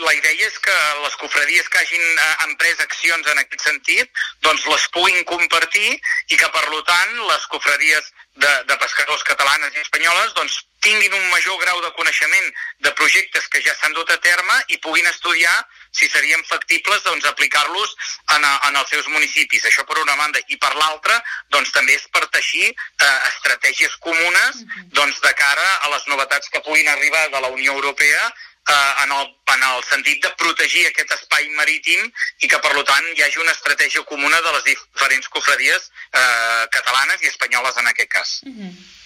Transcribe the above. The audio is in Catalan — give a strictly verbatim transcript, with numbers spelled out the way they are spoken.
la idea és que les cofradies que hagin eh, emprès accions en aquest sentit, doncs les puguin compartir i que, per tant, les cofradies de, de pescadors catalanes i espanyoles doncs, tinguin un major grau de coneixement de projectes que ja s'han dut a terme i puguin estudiar si serien factibles doncs, aplicar-los en, a, en els seus municipis. Això per una banda. I per l'altra, doncs, també és per teixir eh, estratègies comunes doncs, de cara a les novetats que puguin arribar de la Unió Europea eh, en, el, en el sentit de protegir aquest espai marítim i que, per tant, hi hagi una estratègia comuna de les diferents cofradies eh, catalanes i espanyoles en aquest cas. Mm-hmm.